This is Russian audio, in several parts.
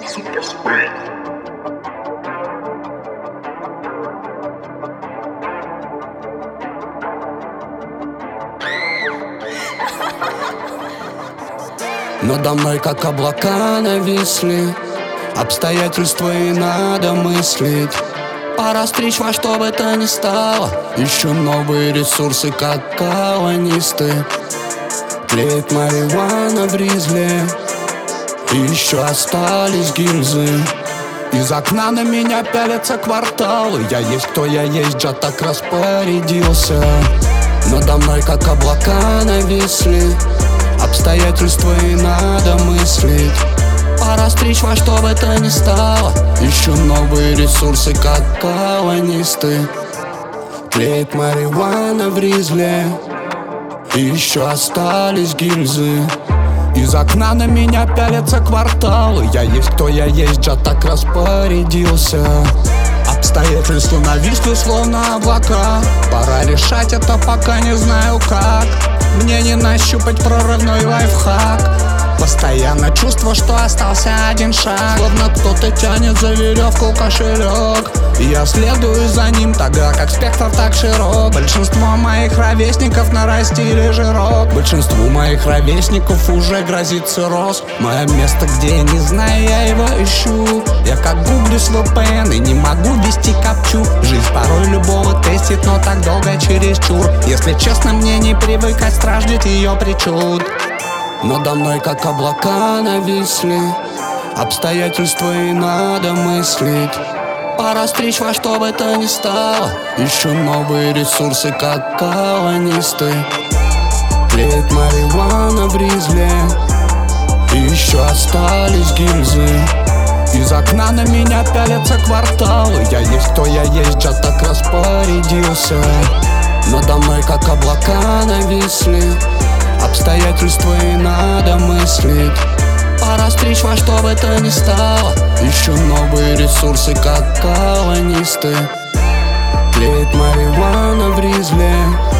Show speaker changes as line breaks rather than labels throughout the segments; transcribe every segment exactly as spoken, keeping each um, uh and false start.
Надо мной как облака нависли, обстоятельства и надо мыслить. Пора стричь во что бы то ни стало. Ищу новые ресурсы, как колонисты. Тлеет марихуана в ризле, и еще остались гильзы. Из окна на меня пялятся кварталы. Я есть кто я есть, Джад так распорядился. Надо мной как облака нависли, обстоятельства и надо мыслить. Пора стричь во что бы то ни стало. Ищу новые ресурсы, как колонисты. Тлеет марихуана в ризле, и еще остались гильзы. Из окна на меня пялятся кварталы. Я есть кто я есть, Джад так распорядился. Обстоятельства нависли словно облака. Пора решать это, пока не знаю как. Мне не нащупать прорывной лайфхак. Постоянно чувство, что остался один шаг. Словно кто-то тянет за веревку кошелек, и я следую за ним, тогда как спектр так широк. Большинство моих ровесников нарастили жирок. Большинству моих ровесников уже грозит цирроз. Мое место, где я не знаю, я его ищу. Я как гуглю с ви пи эн и не могу вести капчу. Жизнь порой любого тестит, но так долго чересчур. Если честно, мне не привыкать, страждет ее причуд. Надо мной как облака нависли, обстоятельства и надо мыслить. Пора стричь во что бы то ни стало. Ищу новые ресурсы, как колонисты. Тлеет марихуана в ризле, и еще остались гильзы. Из окна на меня пялятся кварталы. Я есть кто я есть, Джад так распорядился. Надо мной как облака нависли, обстоятельства и надо мыслить. Пора стричь во что бы то ни стало. Ищу новые ресурсы, как колонисты. Тлеет марихуана в ризле,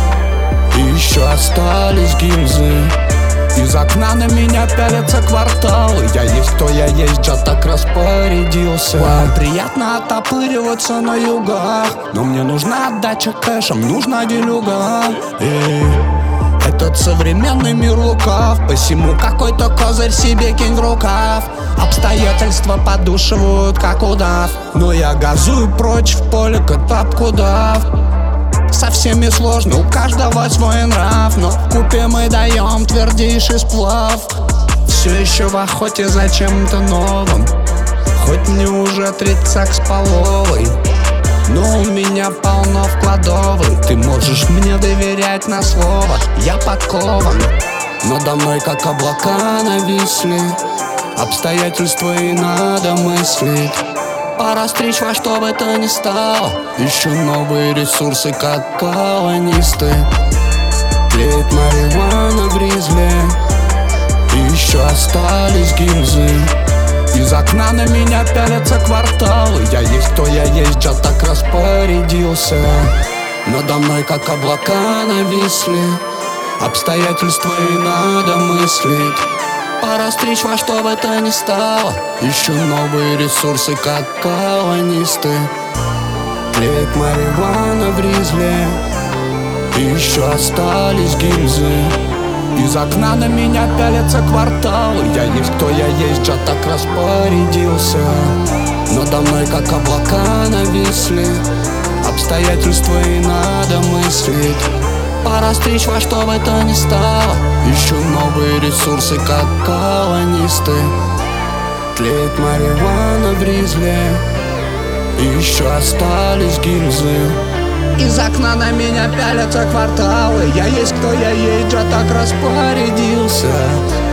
и еще остались гильзы. Из окна на меня пялятся кварталы. Я есть кто я есть, Джад так распорядился. Вам приятно отопыриваться на югах, но мне нужна отдача кэшем, нужна делюга. Эй. Этот современный мир лукав, посему какой-то козырь себе кинь в рукав. Обстоятельства подушивают, как удав, но я газую прочь в поле, как тапкудав. Со всеми сложно, у каждого свой нрав, но вкупе мы даем твердейший сплав. Все еще в охоте за чем-то новым, хоть мне уже тридцать с половой, но у меня полно в кладовой. Ты можешь мне доверять на слово, я подкован. Надо мной как облака нависли, обстоятельства и надо мыслить. Пора стричь во что бы то ни стало. Ищу новые ресурсы, как колонисты. Тлеет марихуана в ризле, и еще остались гильзы. Из окна на меня пялятся кварталы. Я есть кто я есть, Джад так распорядился. Надо мной как облака нависли, обстоятельства и надо мыслить. Пора стричь во что бы то ни стало. Ищу новые ресурсы, как колонисты. Тлеет марихуана в ризле, и еще остались гильзы. Из окна на меня пялятся кварталы. Я есть кто я есть, Джад так распорядился. Надо мной как облака нависли, обстоятельства и надо мыслить. Пора стричь во что бы то ни стало. Ищу новые ресурсы, как колонисты. Тлеет марихуана в ризле, и еще остались гильзы. Из окна на меня пялятся кварталы. Я есть кто я есть, Джад так распорядился.